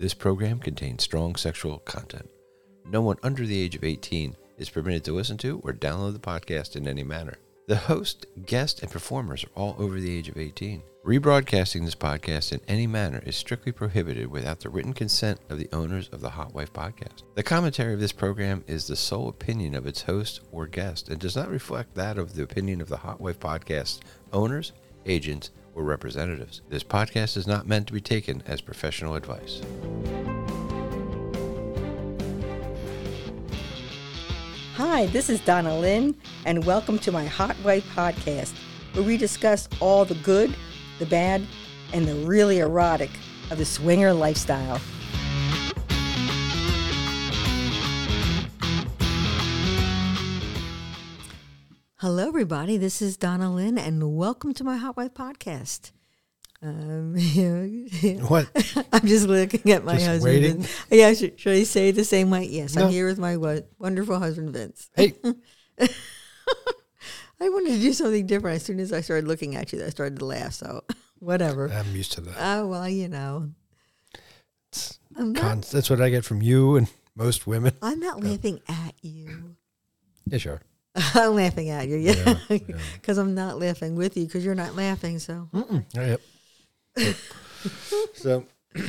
This program contains strong sexual content. No one under the age of 18 is permitted to listen to or download the podcast in any manner. The host, guest, and performers are all over the age of 18. Rebroadcasting this podcast in any manner is strictly prohibited without the written consent of the owners of the Hot Wife Podcast. The commentary of this program is the sole opinion of its host or guest and does not reflect that of the opinion of the Hot Wife Podcast owners, agents, or representatives. This podcast is not meant to be taken as professional advice. Hi, this is Donna Lynn, and welcome to my Hot Wife Podcast, where we discuss all the good, the bad, and the really erotic of the swinger lifestyle. Hello, everybody. This is Donna Lynn, and welcome to my Hot Wife Podcast. What? I'm just looking at my Just husband. waiting? Yeah, should I say it the same way? Yes, No. I'm here with my wonderful husband, Vince. Hey, I wanted to do something different. As soon as I started looking at you, I started to laugh, so whatever. I'm used to that. Oh, well, you know. That's what I get from you and most women. I'm not laughing at you. Yeah, sure. I'm laughing at you, yeah. Yeah. Because I'm not laughing with you because you're not laughing, so. Yep. So,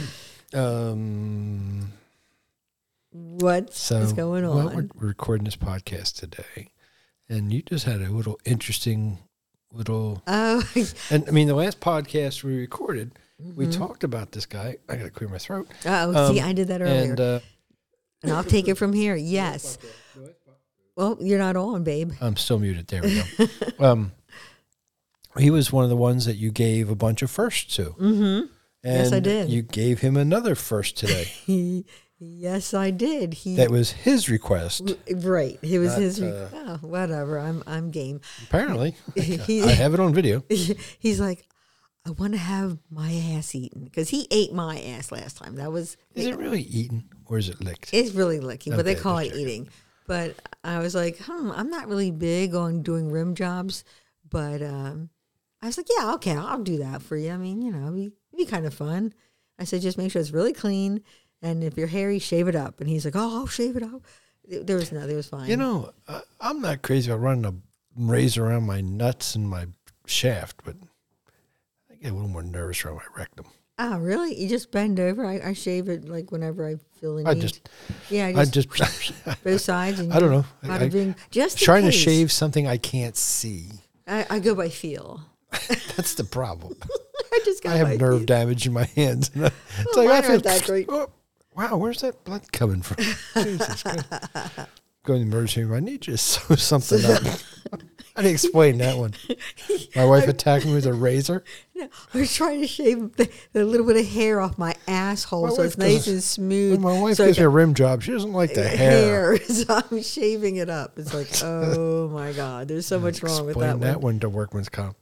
What's going on? Well, we're recording this podcast today, and you just had a little interesting little. Oh, And I mean, the last podcast we recorded, we talked about this guy. I got to clear my throat. see, I did that earlier. And I'll take it from here. Yes. Well, you're not on, babe. I'm still muted. There we go. He was one of the ones that you gave a bunch of firsts to. Mm-hmm. Yes, I did. You gave him another first today. Yes, I did. That was his request. Right. It was Not, his. Whatever. I'm game. Apparently, He- I have it on video. He's like, I want to have my ass eaten because he ate my ass last time. That was. Is it really eaten or is it licked? It's really licking, but they Okay, call just it checking. eating. But I was like, I'm not really big on doing rim jobs, but I was like, yeah, okay, I'll do that for you. I mean, you know, it'd be kind of fun. I said, just make sure it's really clean, and if you're hairy, shave it up. And he's like, oh, I'll shave it up. There was fine. You know, I'm not crazy about running a razor around my nuts and my shaft, but I get a little more nervous around my rectum. Oh, really? You just bend over? I shave it like whenever I feel the need. I just both sides. And I don't know. bada bing. Just in trying to case. shave something I can't see. I go by feel. That's the problem. I just go I have by nerve feel. damage in my hands. It's Well, like I mine feel aren't that great. Oh, wow, where's that blood coming from? Jesus Christ. Go to the emergency room. I need you to sew something up. How do you explain that one? My wife attacked me with a razor. No, I was trying to shave the little bit of hair off my asshole My so wife it's nice does- and smooth. When my wife so gives me a rim job, she doesn't like the hair. So I'm shaving it up. It's like, oh my God, there's so much wrong with Explain that one. to workman's comp.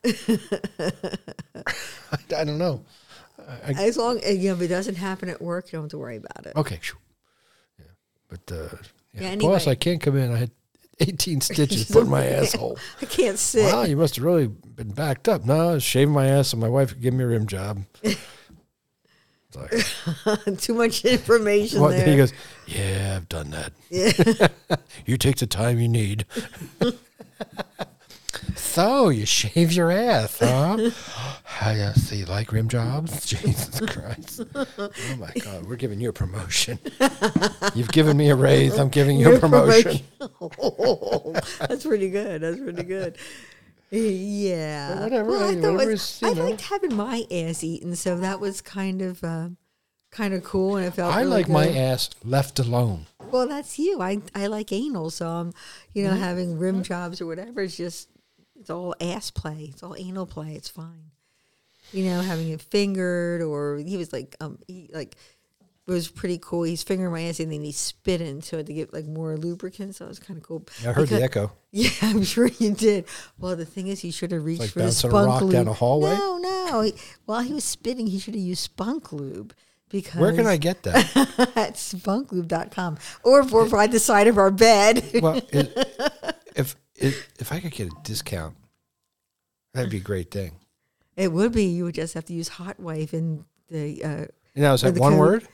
I don't know. As long as if it doesn't happen at work, you don't have to worry about it. Okay, sure. Yeah, but Yeah, anyway. boss, I can't come in. I had 18 stitches put in my asshole. I can't sit. Wow, you must have really been backed up. No, I was shaving my ass, and my wife gave me a rim job. It's like, Too much information what? there. He goes, yeah, I've done that. Yeah. You take the time you need. So, you shave your ass, huh? So you like rim jobs? Jesus Christ. Oh, my God. We're giving you a promotion. You've given me a raise. I'm giving you a promotion. That's pretty good. That's pretty good. Yeah. Well, whatever, Well, I thought whatever it was- is, you I know. liked having my ass eaten, so that was kind of cool, and it felt. I really like my good. ass left alone. Well, that's you. I like anal, so I'm, having rim jobs or whatever. It's all ass play. It's all anal play. It's fine. Having it fingered, or he was like, it was pretty cool. He's fingering my ass and then he spit into it to get like more lubricant. So it was kind of cool. I heard the echo. Yeah, I'm sure you did. Well, the thing is, he should have reached Like for the bouncing a spunk rock lube. down a hallway? No. While he was spitting, he should have used spunk lube. Because Where can I get that? at spunklube.com or by the side of our bed. Well, if I could get a discount, that'd be a great thing. It would be. You would just have to use Hot Wife in the. Now, is Or that the one code. word?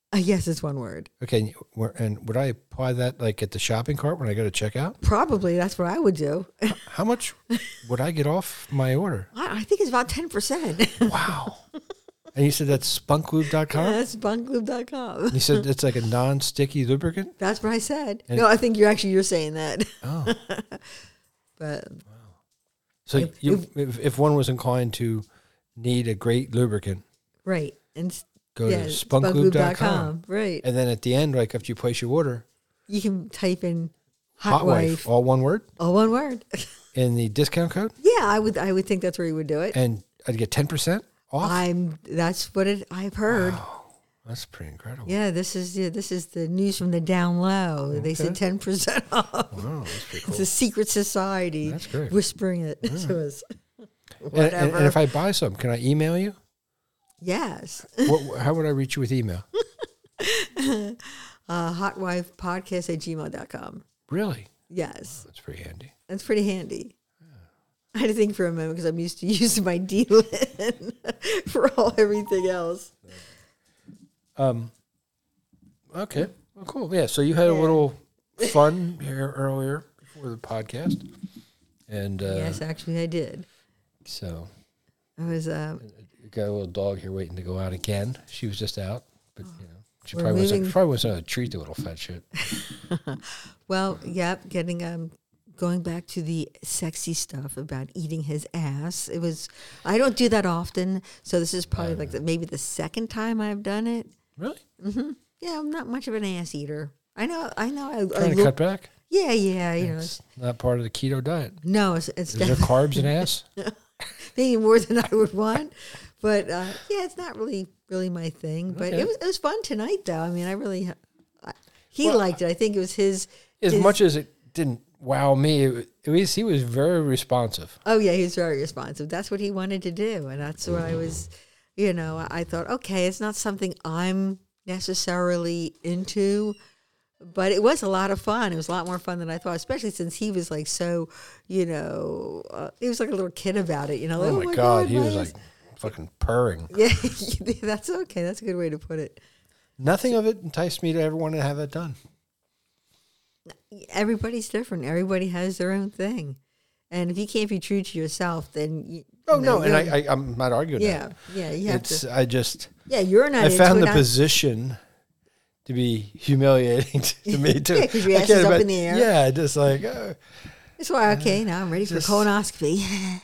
Yes, it's one word. Okay, and would I apply that like at the shopping cart when I go to checkout? Probably that's what I would do. How much would I get off my order? I think it's about 10%. Wow. And you said that's spunklube.com? That's spunklube.com. You said it's like a non-sticky lubricant? That's what I said. And no, I think you're saying that. Oh. But So if one was inclined to need a great lubricant, right. And go to spunklube.com. Right. And then at the end, like after you place your order, You can type in Hot Wife, all one word, all one word. in the discount code, Yeah, I would think that's where you would do it. and I'd get 10% off. That's what I've heard. Wow, that's pretty incredible. Yeah, this is the news from the down low. They said 10% off. Wow, that's pretty cool. It's a secret society. That's great. Whispering it to us. And, Whatever. and if I buy some, can I email you? Yes. How would I reach you with email? Hotwifepodcast@gmail.com. Really? Yes. That's pretty handy. That's pretty handy. I had to think for a moment because I'm used to using my D-Lin for everything else. Okay. Well, cool. Yeah. So you had a little fun here earlier before the podcast, and Yes, actually, I did. so I was. you got a little dog here waiting to go out again. She was just out, but she We're probably moving- wasn't a treat, the little fat shit. Well, yep, going back to the sexy stuff about eating his ass. It was. I don't do that often, so this is probably maybe the second time I've done it. Really? Yeah, I'm not much of an ass eater. I know. Trying to cut back? Yeah. You know, It's not part of the keto diet. no, it's Is there carbs in ass? maybe more than I would want, but yeah, it's not really my thing. But Okay. it was fun tonight, though. I mean, he liked it. I think it was his. Much as it didn't wow me, he was very responsive. Oh yeah, he was very responsive. That's what he wanted to do, and that's what I was. I thought, okay, it's not something I'm necessarily into, but it was a lot of fun. It was a lot more fun than I thought, especially since he was like so, he was like a little kid about it. Oh my God, he was like fucking purring. yeah, that's okay. That's a good way to put it. Nothing of it enticed me to ever want to have that done. Everybody's different. Everybody has their own thing, and if you can't be true to yourself, then No, and I'm not arguing yeah, that. yeah, you have It's to. I You're not. found into the it. position to be humiliating to me too. Yeah, 'cause your I ass can't is up ima- in the air. Yeah, just like That's why. Okay, now I'm ready for colonoscopy.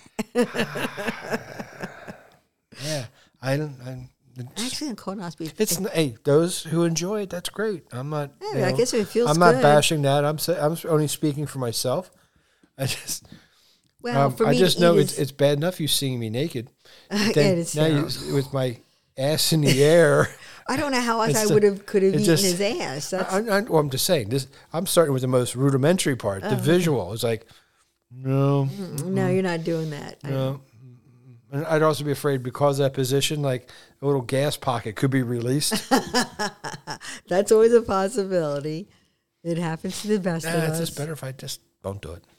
yeah. Actually, in colonoscopy, Hey, those who enjoy it, that's great. I'm not. Yeah, I guess if it feels I'm not good. bashing that. I'm only speaking for myself. I just. well, for me, I just to know eat it's bad enough you seeing me naked. Yeah, Then it's now terrible. with my ass in the air. I don't know how else It's I the- could have it eaten just- his ass. That's I'm just saying this. I'm starting with the most rudimentary part, the visual. It's like, no, no, you're not doing that. no. And I'd also be afraid because of that position, like a little gas pocket could be released. That's always a possibility. It happens to the best of It's us. just better if I just don't do it.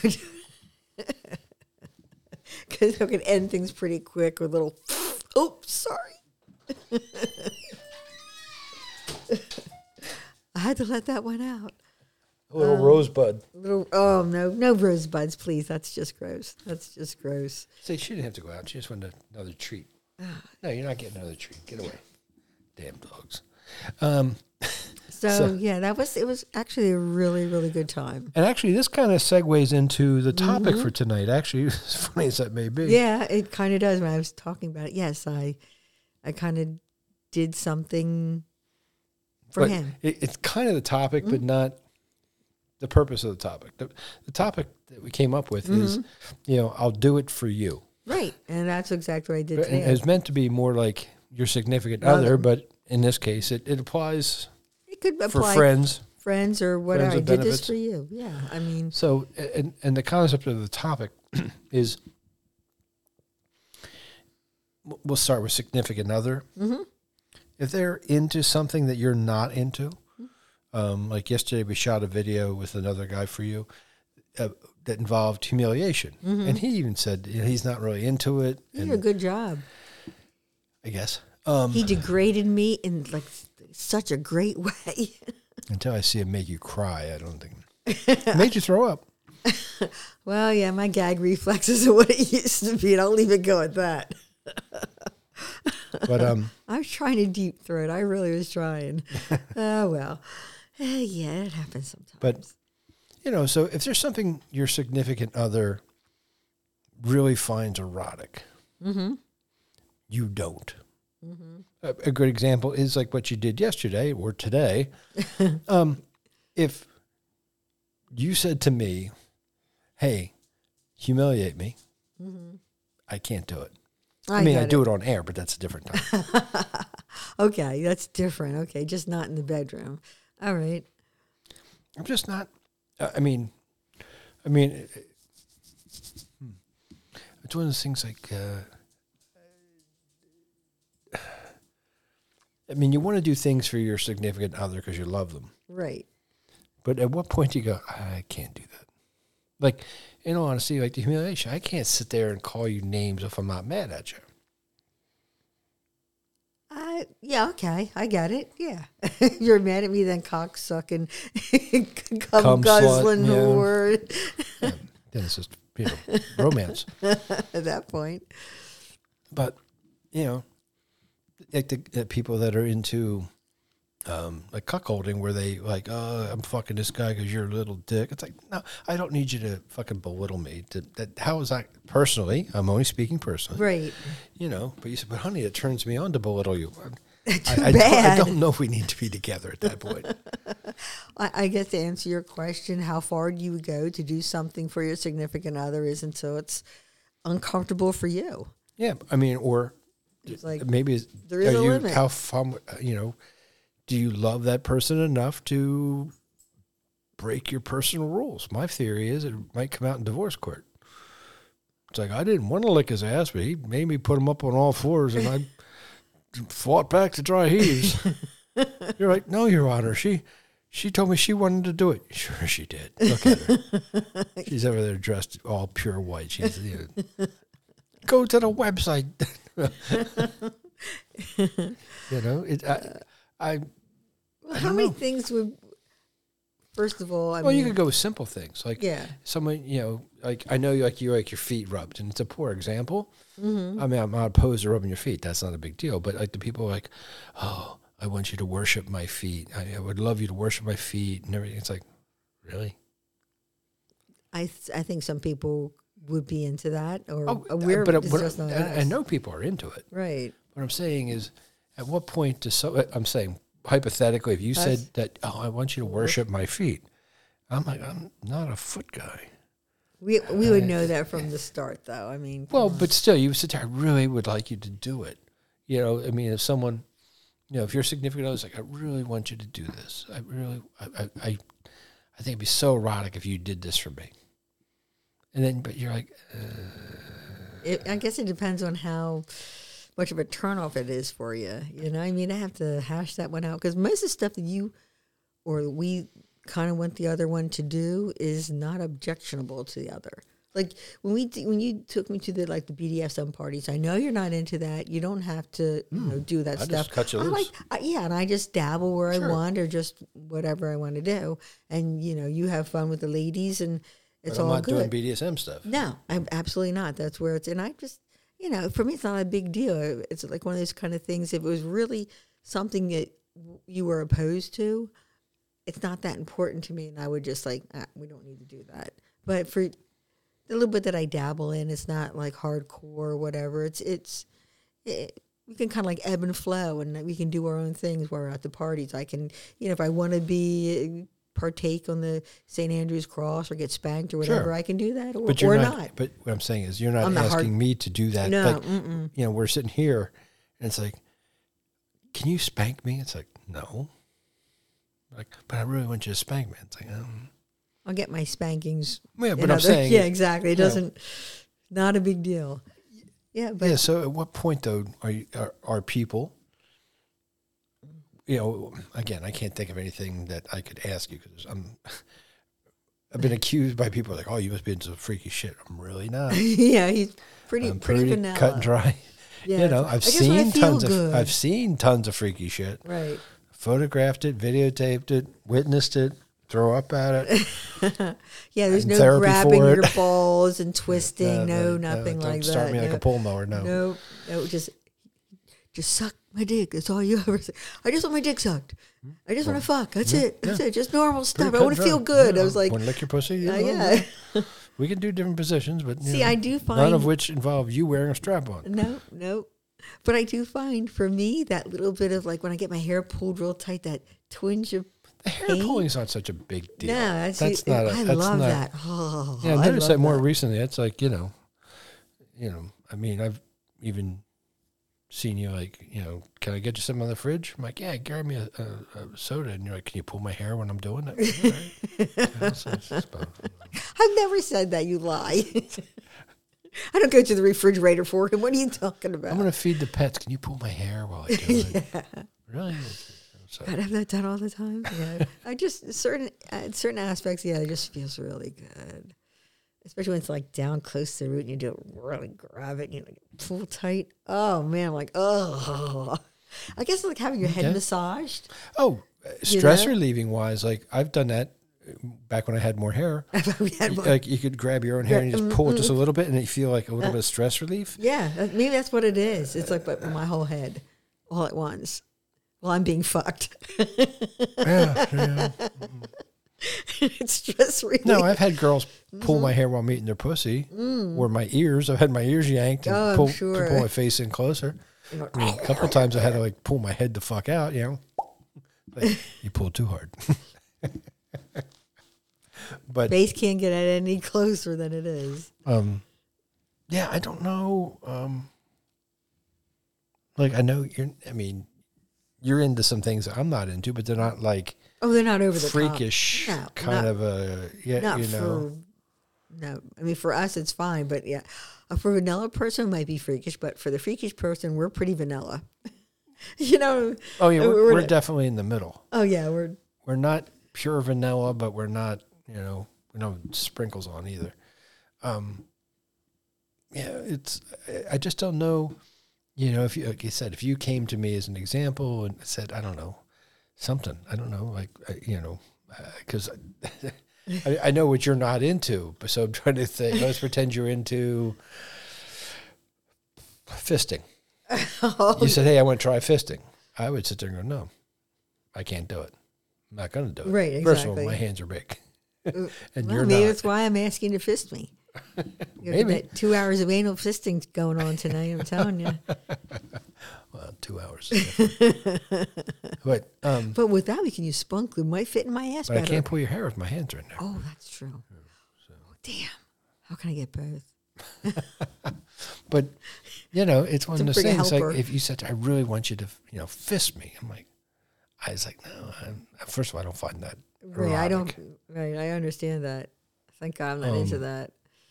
Because it can end things pretty quick with a little. Oh, sorry. I had to let that one out. A little rosebud. Oh no rosebuds, please. That's just gross. See, she didn't have to go out. She just wanted another treat. No, you're not getting another treat. Get away. Damn dogs. So yeah, it was actually a really, really good time. And actually, this kind of segues into the topic for tonight. Actually, as funny as that may be. Yeah, it kind of does. When I was talking about it, yes, I kind of did something for But him. it's kind of the topic, but not the purpose of the topic. The topic that we came up with is, I'll do it for you. Right, and that's exactly what I did And today. it's meant to be more like your significant other, but in this case, it applies It could for apply friends. or whatever. I with did this benefits. for you. Yeah, I mean, So, and the concept of the topic is, we'll start with significant other. Mm-hmm. If they're into something that you're not into, like yesterday we shot a video with another guy for you that involved humiliation. And he even said he's not really into it. you did a good job. I guess. He degraded me in like It's such a great way. Until I see it make you cry, I don't think. It made you throw up. Well, yeah, my gag reflexes are what it used to be, and I'll leave it go at that. But I was trying to deep throat. I really was trying. Oh, well. Yeah, it happens sometimes. But, you know, so if there's something your significant other really finds erotic, you don't. A good example is like what you did yesterday or today. If you said to me, hey, humiliate me, I can't do it. I mean, I do it on air, but that's a different time. Okay, that's different. Okay, just not in the bedroom. All right. I'm just not. It's one of those things like. You want to do things for your significant other because you love them, Right. but at what point do you go, I can't do that? Like, in all honesty, like the humiliation, I can't sit there and call you names if I'm not mad at you. Yeah, okay, I got it. Yeah, you're mad at me, then cocksucking, cum Cum guzzling slut, yeah. whore. Yeah, then it's just romance. At that point, But like the people that are into like cuckolding, where they like, oh, I'm fucking this guy because you're a little dick. It's like, no, I don't need you to fucking belittle me. How is that personally? I'm only speaking personally, right? But you said, but honey, it turns me on to belittle you. Too I bad. don't know if we need to be together at that point. I guess to answer your question, how far do you go to do something for your significant other is until it's uncomfortable for you. Yeah, or It's like maybe there is a limit. How fun, do you love that person enough to break your personal rules? My theory is it might come out in divorce court. It's like, I didn't want to lick his ass, but he made me put him up on all fours, and I fought back to dry heaves. You're like, no, Your Honor, she told me she wanted to do it. Sure she did. Look at her. She's over there dressed all pure white. She's go to the website. How many things would? First of all, you could go with simple things like someone, like I know you like your feet rubbed, and it's a poor example. Mm-hmm. I mean, I'm not opposed to rubbing your feet. That's not a big deal. But like the people are like, oh, I want you to worship my feet. I would love you to worship my feet and everything. It's like, really? I think some people would be into that, or I know people are into it. Right. What I'm saying is, at what point I'm saying hypothetically, if you said that, oh, I want you to worship my feet, I'm like, I'm not a foot guy. We would know that from the start, though. I mean, but still, you would sit there. I really would like you to do it. If someone, if you're significant other's like, I really want you to do this. I think it'd be so erotic if you did this for me. And then, but you're like, I guess it depends on how much of a turnoff it is for you. I mean, I have to hash that one out because most of the stuff that we kind of want the other one to do is not objectionable to the other. Like when you took me to the BDSM parties, I know you're not into that. You don't have to do that stuff. Just cut you loose. And I just dabble where I want, or just whatever I want to do. And you have fun with the ladies, and it's all good. I'm not doing BDSM stuff. No, I'm absolutely not. That's where it's. And I just, for me, it's not a big deal. It's like one of those kind of things. If it was really something that you were opposed to, it's not that important to me, and I would just we don't need to do that. But for the little bit that I dabble in, it's not like hardcore or whatever. We can kind of like ebb and flow, and we can do our own things while we're at the parties. I can, if I want to partake on the St. Andrew's cross or get spanked or whatever, I can do that, or not. But what I'm saying is, you're not asking me to do that. No, we're sitting here, and it's like, can you spank me? It's like, no. Like, but I really want you to spank me. It's like, I'll get my spankings. Yeah, but I'm saying, yeah, exactly. It doesn't, not a big deal. Yeah, but So at what point though are people? Again, I can't think of anything that I could ask you because I've been accused by people like, oh, you must be into freaky shit. I'm really not. Yeah, he's pretty vanilla, cut and dry. Yeah, I've seen tons of freaky shit. Right. photographed it, videotaped it, witnessed it, throw up at it. Yeah, there's And no therapy grabbing for it. your balls and twisting. Nothing don't like that. start me like no. a pole mower. No. No, just suck my dick. That's all you ever say. I just want my dick sucked. I just want to fuck. That's it. That's it. Just normal stuff. I want to feel good. I was like, want to lick your pussy? yeah. We can do different positions, but See, I do find none of which involve you wearing a strap on. No. But I do find for me that little bit of like when I get my hair pulled real tight, that twinge of The hair pain. pulling is not such a big deal. No, I love that. Oh, Yeah, I've I noticed love that more recently. It's like, I mean, I've even seen you like, can I get you something on the fridge? I'm like, yeah, grab me a soda. And you're like, can you pull my hair when I'm doing that? I've never said that. You lie. I don't go to the refrigerator for him. What are you talking about? I'm going to feed the pets. Can you pull my hair while I do it? Really? So, God, have that done all the time. Yeah, I just certain aspects. Yeah, it just feels really good, especially when it's like down close to the root and you do it really grab it and you like pull tight. Oh man, I'm like I guess it's like having your head massaged. Oh, stress relieving wise, like I've done that back when I had more hair. Like you could grab your own hair and you just pull it just a little bit, and you feel like a little bit of stress relief. Yeah, maybe that's what it is. It's like but my whole head all at once. Well, I'm being fucked. Yeah. It's stress relief. No, I've had girls pull my hair while I'm eating their pussy, or my ears. I've had my ears yanked and I'm pull sure. to pull my face in closer. I mean, a couple of times I had to like pull my head the fuck out. Like, you pulled too hard. But Face can't get any closer than it is. yeah, I don't know. Like I know you're into some things that I'm not into, but they're not like They're not over the freakish top. kind of a No, I mean for us it's fine, but yeah, for a vanilla person it might be freakish, but for the freakish person we're pretty vanilla. Oh yeah, we're definitely in the middle. Oh yeah, We're not pure vanilla, but we're not we don't have sprinkles on either. I just don't know. If you, like you said, if you came to me as an example and said, I don't know, something, I don't know, like, because I know what you're not into, but so I'm trying to think, let's pretend you're into fisting. You said, hey, I want to try fisting. I would sit there and go, no, I can't do it. I'm not going to do it. Right, First of all, exactly. my hands are big. And well, you're maybe not. that's why I'm asking you to fist me. Maybe. That 2 hours of anal fisting going on tonight, I'm telling you. Well, 2 hours. But But with that, we can use spunk glue. Might fit in my ass but better. I can't pull your hair with my hands right now. Oh, that's true. Oh, damn. How can I get both? But it's one of those bring a things. Like helper. if you said, "I really want you to, fist me," I'm like, I was like, no. First of all, I don't find that. Right, I don't. erotic. Right, I understand that. Thank God I'm not into that.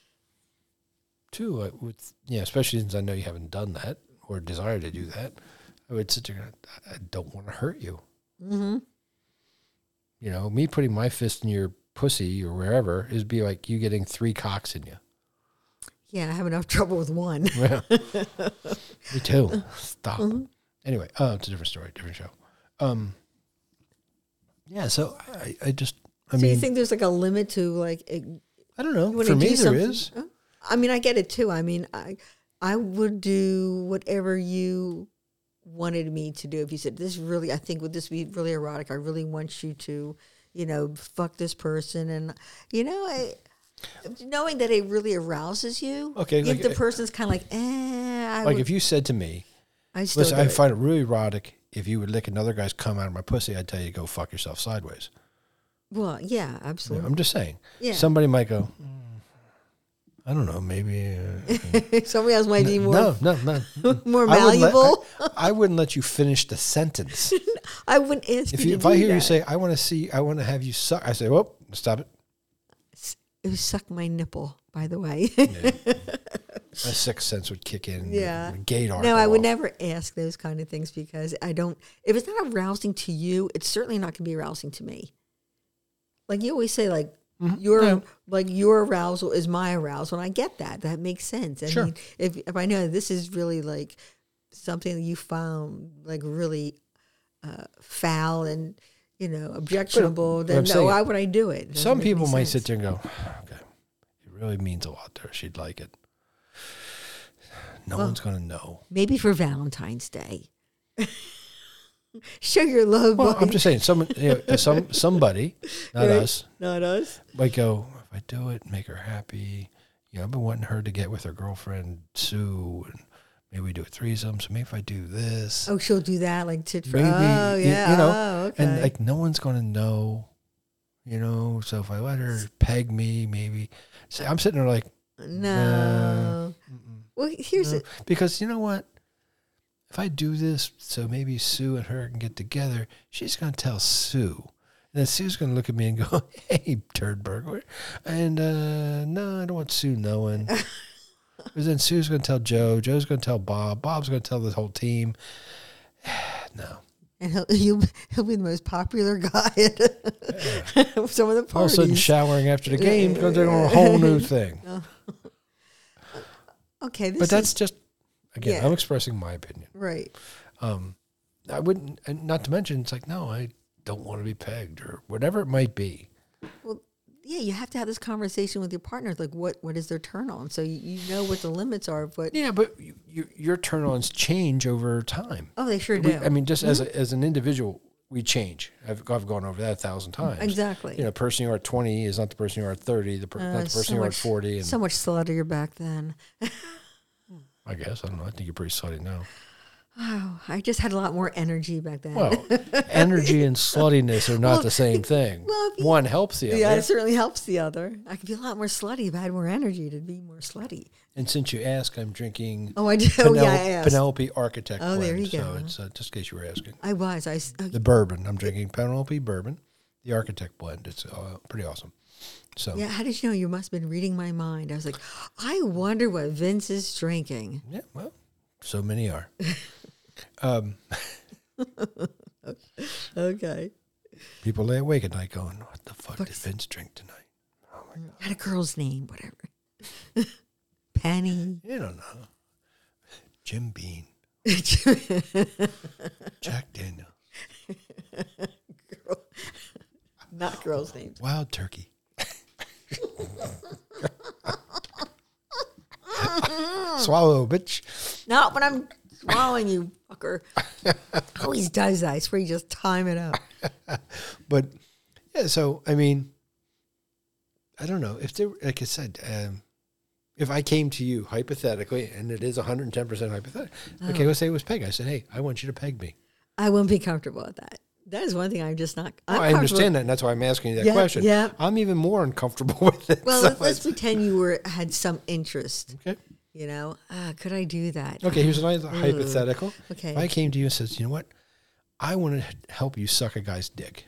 Two, especially since I know you haven't done that or desire to do that, I would sit there and I don't want to hurt you. Mm-hmm. Me putting my fist in your pussy or wherever is be like you getting 3 cocks in you. Yeah, I have enough trouble with one. Yeah. Me too. Stop. Mm-hmm. Anyway, it's a different story, different show. Yeah, so I So you think there's like a limit to like? I don't know. wanna For me, do there something- is. I mean, I get it too. I mean, I would do whatever you wanted me to do. If you said this really, I think would this be really erotic? I really want you to, fuck this person, and knowing that it really arouses you. Okay, if like, the person's kind of like, If you said to me, I still listen, do I it. find it really erotic if you would lick another guy's cum out of my pussy, I'd tell you to go fuck yourself sideways. Well, yeah, absolutely. I'm just saying. Yeah. Somebody might go, I don't know, maybe. Somebody else might be more No. more I wouldn't malleable. I wouldn't let you finish the sentence. I wouldn't ask If you to if I do hear you that. say, I want to have you suck, I say, whoop, stop it. It was suck my nipple, by the way. My sixth sense would kick in. Yeah. Gaydar. No, I would off. never ask those kind of things because I don't. If it's not arousing to you, it's certainly not going to be arousing to me. Like you always say, like your arousal is my arousal, and I get that. That makes sense. I Sure. mean, if I know this is really like something that you found like really foul and, objectionable, But then I'm saying, why would I do it? It doesn't some make any people might sense. sit there and go, okay, it really means a lot to her. She'd like it. No one's going to know. Maybe for Valentine's Day. Show your love. Well, by- I'm just saying, somebody, not Right. us, Not us. might go, if I do it, make her happy. I've been wanting her to get with her girlfriend, Sue, and maybe we do a threesome. So maybe if I do this, Oh, she'll do that, like tit for. maybe, Oh, yeah. Oh, okay. and like no one's going to know, so if I let her peg me, maybe. See, I'm sitting there like, no. Well, here's no. it. Because you know what? If I do this, so maybe Sue and her can get together, she's going to tell Sue. And then Sue's going to look at me and go, hey, turd burglar. And no, I don't want Sue knowing. Because then Sue's going to tell Joe. Joe's going to tell Bob. Bob's going to tell the whole team. No. And he'll be the most popular guy at some of the parties. All of a sudden, showering after the game goes on a whole new thing. Okay, But that's just, again, Yeah. I'm expressing my opinion. right. I wouldn't, and not to mention, it's like, no, I don't want to be pegged or whatever it might be. Well, yeah, you have to have this conversation with your partner. Like, what is their turn on? So you know what the limits are of what. Yeah, but your turn-ons change over time. Oh, they sure do. I mean, just as an individual, we change. I've gone over that 1,000 times. Exactly. The person you are at 20 is not the person you are at 30. Not the person so you are at much- 40. And So much sluttier back then. I guess I don't know. I think you're pretty slutty now. Oh, I just had a lot more energy back then. Well, energy and sluttiness are not the same thing. well, if you- One helps the other. yeah, it certainly helps the other. I could be a lot more slutty if I had more energy to be more slutty. And since you ask, I'm drinking Oh, I do. Oh, yeah, I asked. Penelope Architect Oh, blend. there you So go. it's just in case you were asking. I was. The bourbon. I'm drinking Penelope bourbon, the Architect blend. It's pretty awesome. So yeah, how did you know? You must have been reading my mind. I was like, I wonder what Vince is drinking. yeah, well, so many are. Okay. People lay awake at night going, what the fuck did Vince drink tonight? Oh my God. Had a girl's name, whatever. Penny. You don't know. Jim Beam. Jack Daniel. Not girl's names. Wild Turkey. Swallow, bitch. Not when I'm swallowing you, fucker. Always does that. I swear you just time it up. But, yeah, so, I mean, I don't know. If there, like I said, if I came to you hypothetically, and it is 110% hypothetical, okay, let's say it was Peg. I said, hey, I want you to peg me. I wouldn't be comfortable with that. That is one thing I'm just not. I'm I understand that, and that's why I'm asking you that Yeah, question. yeah. I'm even more uncomfortable with it. Well, so let's pretend you had some interest. okay. You know, could I do that? Okay, here's a nice hypothetical. Okay. If I came to you and says, you know what? I want to help you suck a guy's dick.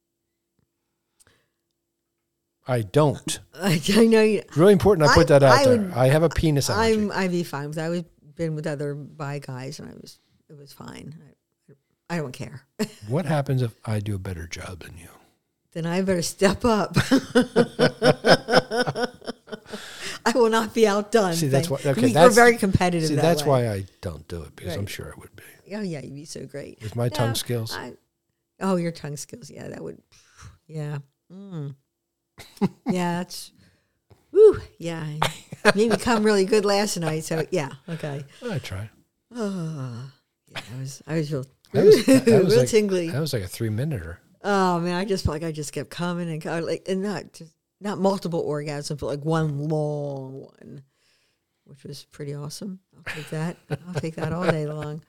I don't. I know you. It's really important I put that out I there. would- I have a penis allergy. I'd be fine with that. I've been with other bi guys, and it was fine. I don't care. What happens if I do a better job than you? Then I better step up. I will not be outdone. See, that's why. Okay, we're that's very competitive. See, that that's way. why I don't do it because I'm Right. sure I would be Oh yeah, you'd be so great. with my tongue skills. Oh, your tongue skills. Yeah, that would. Yeah. Yeah, that's. Woo. Yeah, made me come really good last night. So yeah. Okay. I try. Yeah, I was real. That was real like, tingly. That was like a 3-minute-er. Oh man, I just felt like I just kept coming and like, and not multiple orgasms, but like one long one, which was pretty awesome. I'll take that. I'll take that all day long.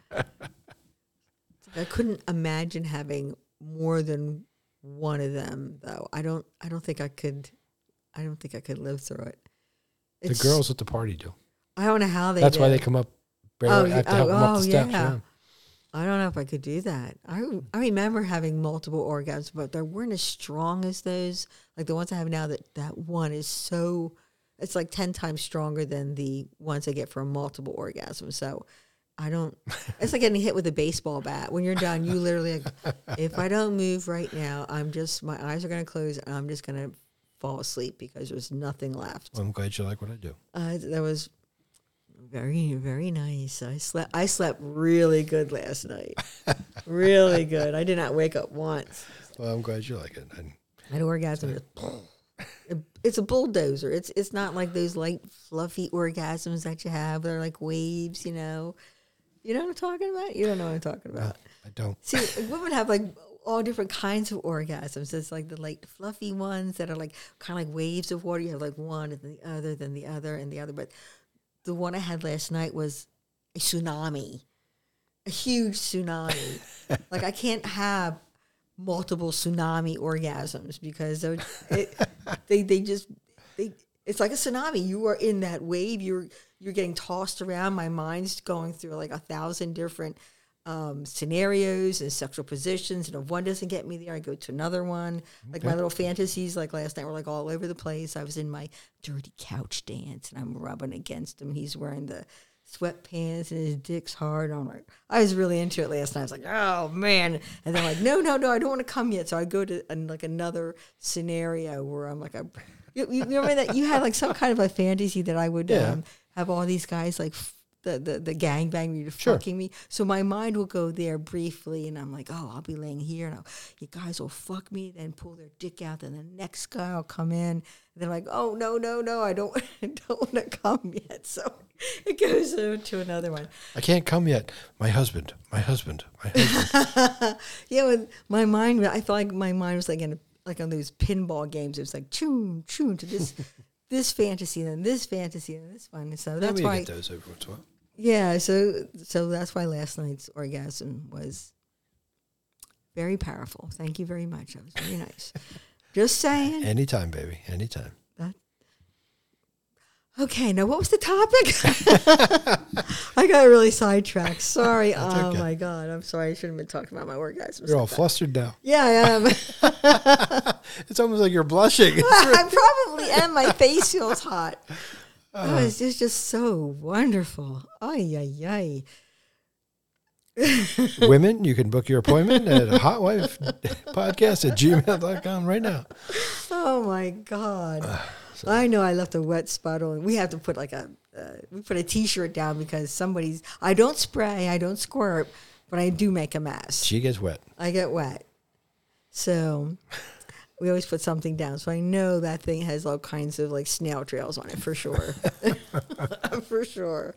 I couldn't imagine having more than one of them, though. I don't think I could. I don't think I could live through it. The girls at the party do. I don't know how they. That's why do. they come up. Barely, I have to help them up the steps. yeah. Yeah. I don't know if I could do that. I remember having multiple orgasms, but they weren't as strong as those. Like the ones I have now, that one is so, it's like 10 times stronger than the ones I get from multiple orgasms. So I don't, it's like getting hit with a baseball bat. When you're done, you literally, like, if I don't move right now, my eyes are going to close and I'm just going to fall asleep because there's nothing left. Well, I'm glad you like what I do. That was Very, very nice. I slept really good last night. Really good. I did not wake up once. Well, I'm glad you like it. And An orgasm is it's a bulldozer. It's not like those light, fluffy orgasms that you have. They're like waves, You know what I'm talking about? You don't know what I'm talking about. I don't. See, women have like all different kinds of orgasms. There's like the light, fluffy ones that are like kind of like waves of water. You have like one and then the other, then the other, and the other. But the one I had last night was a tsunami, a huge tsunami. Like I can't have multiple tsunami orgasms because it's like a tsunami. You are in that wave. You're getting tossed around. My mind's going through like 1,000 different scenarios and sexual positions. And if one doesn't get me there, I go to another one. Like my little fantasies, like last night, were like all over the place. I was in my dirty couch dance and I'm rubbing against him. He's wearing the sweatpants and his dick's hard. I'm like, I was really into it last night. I was like, oh man. And then I'm like, no, I don't want to come yet. So I go to like another scenario where I'm like, you remember that you had like some kind of a fantasy that I would have all these guys like the gangbang fucking me. So my mind will go there briefly, and I'm like, oh, I'll be laying here, and you guys will fuck me, then pull their dick out, then the next guy will come in, and they're like, oh no, I don't want to come yet. So it goes to another one. I can't come yet. My husband. Yeah, with my mind, I felt like my mind was like on those pinball games. It was like choo to this. This fantasy, then this fantasy, and this one. So that's why you get those every once in a while. Yeah, so that's why last night's orgasm was very powerful. Thank you very much. That was very nice. Just saying. Anytime, baby. Anytime. Okay, now what was the topic? I got really sidetracked. Sorry. Okay. My God. I'm sorry. I shouldn't have been talking about my orgasms. You're all flustered now. Yeah, I am. It's almost like you're blushing. I probably am. My face feels hot. Oh, it's just so wonderful. Ay. Women, you can book your appointment at hotwifepodcast@gmail.com right now. Oh, my God. I know I left a wet spot on. We have to put like we put a T-shirt down because I don't spray, I don't squirt, but I do make a mess. She gets wet. I get wet. So we always put something down. So I know that thing has all kinds of like snail trails on it for sure. For sure.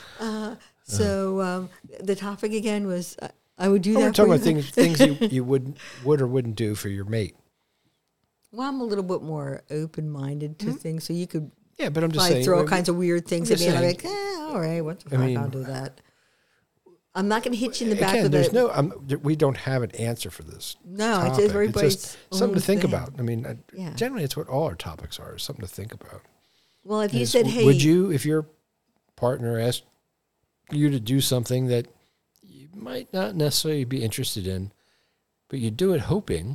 So the topic again was I would do that. We're talking about things you would or wouldn't do for your mate. Well, I'm a little bit more open-minded to things, so you could but I'm just saying, throw all kinds of weird things at me, and I'm like, all right, what the fuck, I'll do that. I'm not going to hit you in the back of the... we don't have an answer for this. No, topic. it's everybody's just something to think thing. about. I mean, generally it's what all our topics are, something to think about. Well, if you said, hey... Would you, if your partner asked you to do something that you might not necessarily be interested in, but you do it hoping...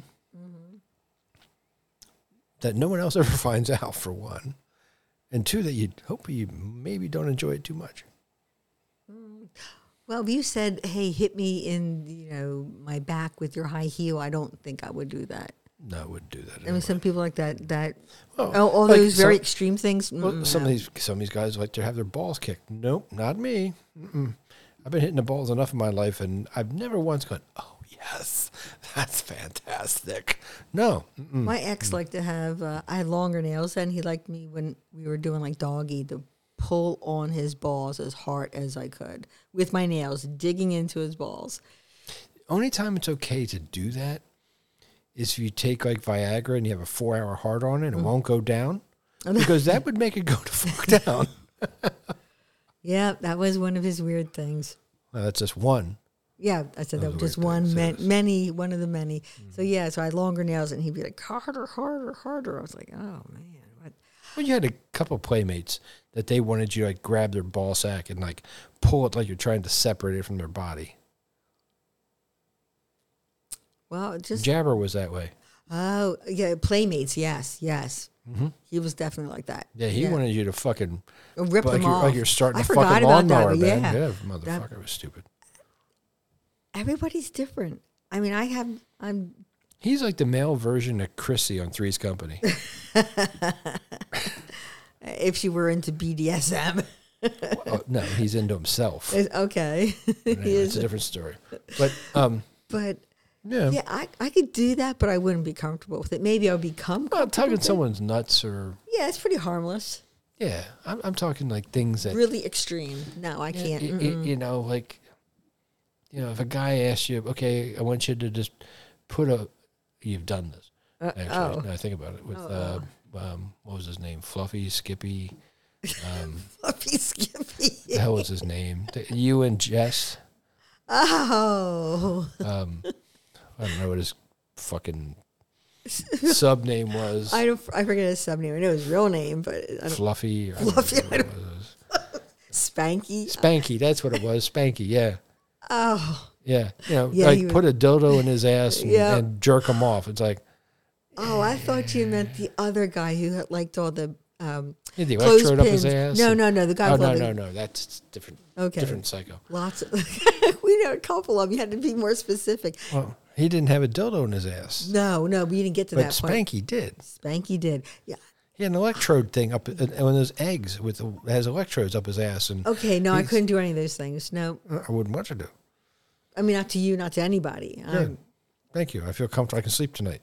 that no one else ever finds out, for one, and two, that you hope you maybe don't enjoy it too much. Well, if you said, "Hey, hit me in my back with your high heel," I don't think I would do that. No, I wouldn't do that. I mean, some people like that. Well, all like those very extreme things. Well, some of these guys like to have their balls kicked. Nope, not me. I've been hitting the balls enough in my life, and I've never once gone, "Oh yes, that's fantastic." No. My ex liked to have. I had longer nails, and he liked me when we were doing like doggy to pull on his balls as hard as I could with my nails, digging into his balls. Only time it's okay to do that is if you take like Viagra and you have a 4-hour hard on it and it won't go down, because that would make it go to fuck down. Yeah, that was one of his weird things. Well, that's just one. Yeah, I said that was just one of the many. So yeah, so I had longer nails, and he'd be like, harder. I was like, oh man, what? Well, you had a couple playmates that they wanted you to like grab their ball sack and like pull it like you're trying to separate it from their body. Well, Jabber was that way. Oh yeah, playmates. Yes. Mm-hmm. He was definitely like that. Yeah, he wanted you to fucking rip them off. Like you're starting I a forgot fucking about lawnmower, that. man. Yeah, Motherfucker was stupid. Everybody's different. I mean, He's like the male version of Chrissy on Three's Company. If she were into BDSM. Oh, no, he's into himself. Okay. It's a different story. But But yeah, yeah, I could do that, but I wouldn't be comfortable with it. Maybe I'll become well, comfortable tugging with it. someone's nuts or Yeah, it's pretty harmless. yeah, I'm talking like things that Really extreme. No, I can't. you know, like if a guy asks you, okay, I want you to just put you've done this actually. Now I think about it with what was his name? Fluffy Skippy. Fluffy Skippy. The hell was his name? You and Jess. Oh. I don't know what his fucking sub name was. I forget his sub name. I know his real name, but I don't, Fluffy. Fluffy, I don't know what it was. Spanky. Spanky. That's what it was. Spanky. Yeah. Oh. Yeah. Yeah, like put a dildo in his ass and jerk him off. It's like. Oh, I thought you meant the other guy who had liked all the the electrode up his clothespins. ass. No. The guy. Oh with all no. That's different. Okay. Different psycho. Lots of. We know a couple of them. You had to be more specific. Well, he didn't have a dildo in his ass. No, we didn't get to But that point. Spanky did. Spanky did. Yeah. He had an electrode thing up, one of those eggs has electrodes up his ass, and Okay. No, I couldn't do any of those things. No. I wouldn't want to do. I mean, not to you, not to anybody. Good. Thank you. I feel comfortable. I can sleep tonight.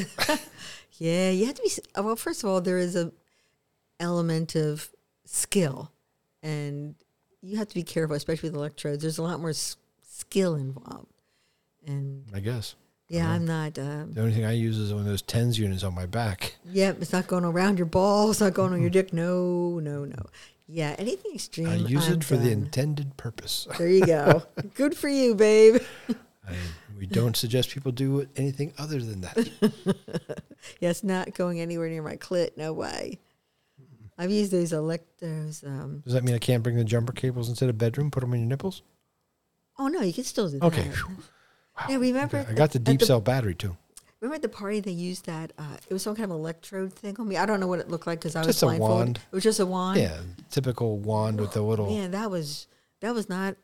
Yeah, you have to be. Well, first of all, there is a element of skill, and you have to be careful, especially with electrodes. There's a lot more skill involved, and I guess. yeah, I'm not. The only thing I use is one of those TENS units on my back. Yep, it's not going around your balls, not going on your dick. No. Yeah, anything extreme. I use I'm it for the done. intended purpose. There you go. Good for you, babe. We don't suggest people do anything other than that. Yeah, it's not going anywhere near my clit. No way. I've used those electros. Does that mean I can't bring the jumper cables into the bedroom, put them in your nipples? Oh no, you can still do that. Okay. Wow. Yeah, remember? Okay. I got the deep cell battery too. Remember at the party they used that? It was some kind of electrode thing on me. I don't know what it looked like because I was Just a blindfolded. wand. It was just a wand. Yeah, typical wand with the little. Man, that was not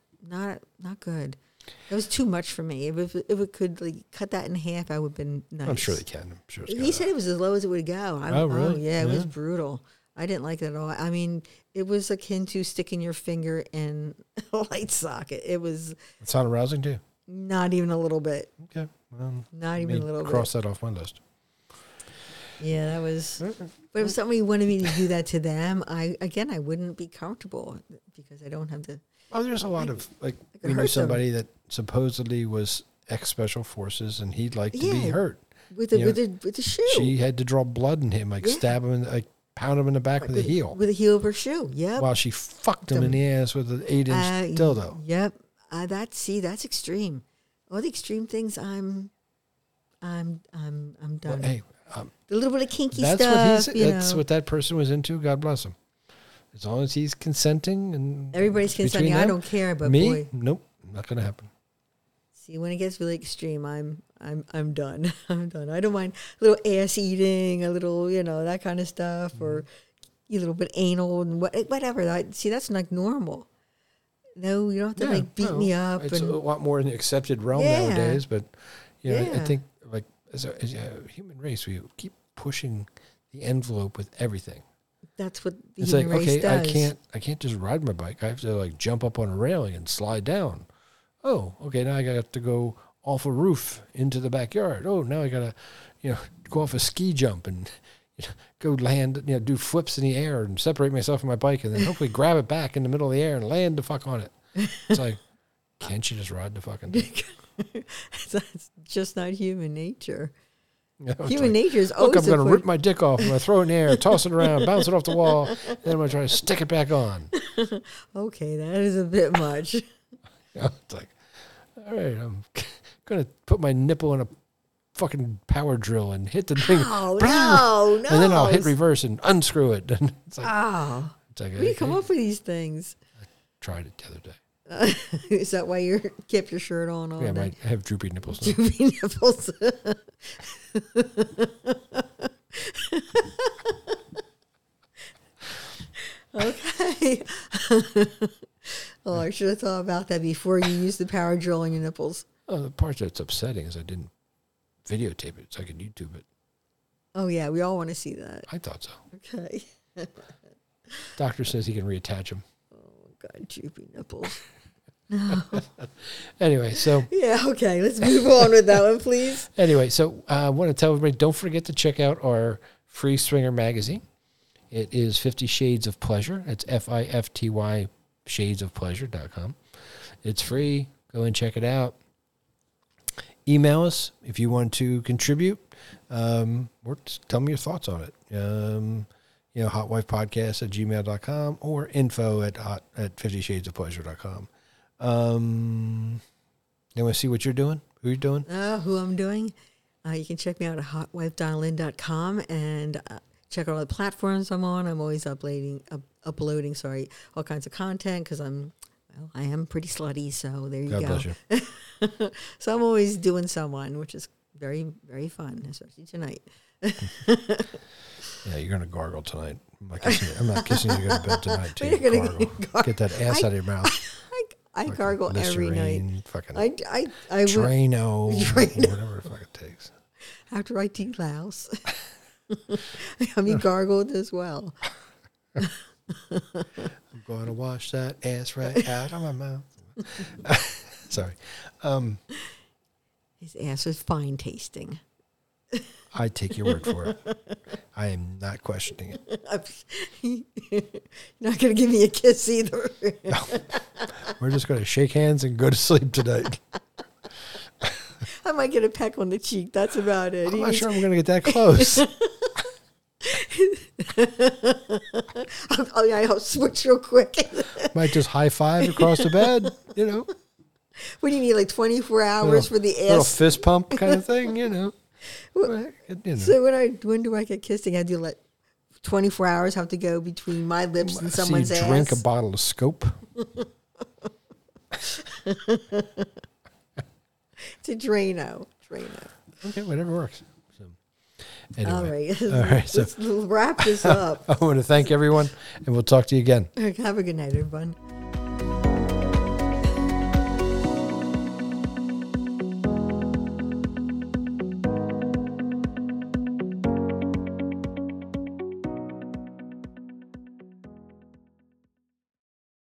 good. That was too much for me. If it could like cut that in half, I would have been nice. I'm sure they can. I'm sure it's He said it was as low as it would go. Oh, really? Yeah, it was brutal. I didn't like it at all. I mean, it was akin to sticking your finger in a light socket. It was It's not arousing to you? not even a little bit. Okay. Well, Not even a little bit. cross that off my list. Yeah, that was. But if somebody wanted me to do that to them, I wouldn't be comfortable because I don't have the. Oh, there's a lot of could we knew hurt them. somebody that supposedly was ex-special forces, and he'd like to be Yeah. hurt. With the You know, with the shoe. She had to draw blood in him, Yeah. stab him, pound him in the back with a heel, With the heel of her shoe. Yep. while she fucked him in the ass with an 8-inch dildo. Yep. That's extreme. All the extreme things. I'm done. Well, hey, A little bit of kinky that's stuff. what he's. you That's know. what that person was into. God bless him. As long as he's consenting and Everybody's between consenting. I them, don't care, but me, boy, nope, not gonna happen. see when it gets really extreme, I'm done. I'm done. I don't mind a little ass eating, a little that kind of stuff, or a little bit anal and whatever. That's like normal. No, you don't have to beat me up. It's and a lot more in the accepted realm Yeah. nowadays, but I Yeah. think as a human race, we keep pushing the envelope with everything. that's what the It's human like, race okay, does. I can't just ride my bike. I have to jump up on a railing and slide down. Oh, okay, now I got to go off a roof into the backyard. Oh, now I got to, go off a ski jump and go land, do flips in the air and separate myself from my bike and then hopefully grab it back in the middle of the air and land the fuck on it. It's like, can't you just ride the fucking thing? That's just not human nature. It's Human like, nature is look, always I'm going to a rip my dick off. I'm going to throw it in the air, toss it around, bounce it off the wall, and then I'm going to try to stick it back on. Okay, that is a bit much. It's like, all right, I'm going to put my nipple in a fucking power drill and hit the thing. Oh, no. And then I'll hit reverse and unscrew it. And it's like, Oh, it's like where do you come up with these things? tried it the other day. Is that why you kept your shirt on all Yeah, day? I have droopy nipples now. Droopy nipples. Okay. Oh, I should have thought about that before you used the power drill on your nipples. Oh, the part that's upsetting is I didn't videotape it so I could YouTube it. Oh, yeah, we all want to see that. I thought so. Okay. Doctor says he can reattach them. Oh, God, droopy nipples. Anyway, so Yeah, okay. Let's move on with that one, please. I want to tell everybody, don't forget to check out our free Swinger magazine. It is 50 Shades of Pleasure. It's FIFTY shadesofpleasure.com. It's free. Go and check it out. Email us if you want to contribute, or just tell me your thoughts on it. hotwifepodcast@gmail.com or info at 50shadesofpleasure.com. You want to see what you're doing? Who you're doing? Who I'm doing? You can check me out at hotwifedonalyn.com and check out all the platforms I'm on. I'm always uploading all kinds of content because I am pretty slutty, so there you God go. bless you. So I'm always doing someone, which is very, very fun, especially tonight. Yeah, you're going to gargle tonight. I'm not kissing you to go to bed tonight. You're gonna gargle. Get that ass out of your mouth. I gargle every night. Fucking I Drano, whatever the fuck it takes. After I de-louse. I mean, gargled as well. I'm going to wash that ass right out of my mouth. Sorry. His ass was fine tasting. I take your word for it. I am not questioning it. You're not going to give me a kiss either. No. We're just going to shake hands and go to sleep tonight. I might get a peck on the cheek. That's about it. I'm not sure I'm going to get that close. I'll switch real quick. Might just high five across the bed, What do you need, like 24 hours for the ass? Little fist pump kind of thing, So when do I get kissing? I do like 24 hours have to go between my lips and someone's ass. Drink a bottle of Scope. It's a Drano. Okay, whatever works. So, anyway. All right. So let's wrap this up. I want to thank everyone, and we'll talk to you again. Have a good night, everyone.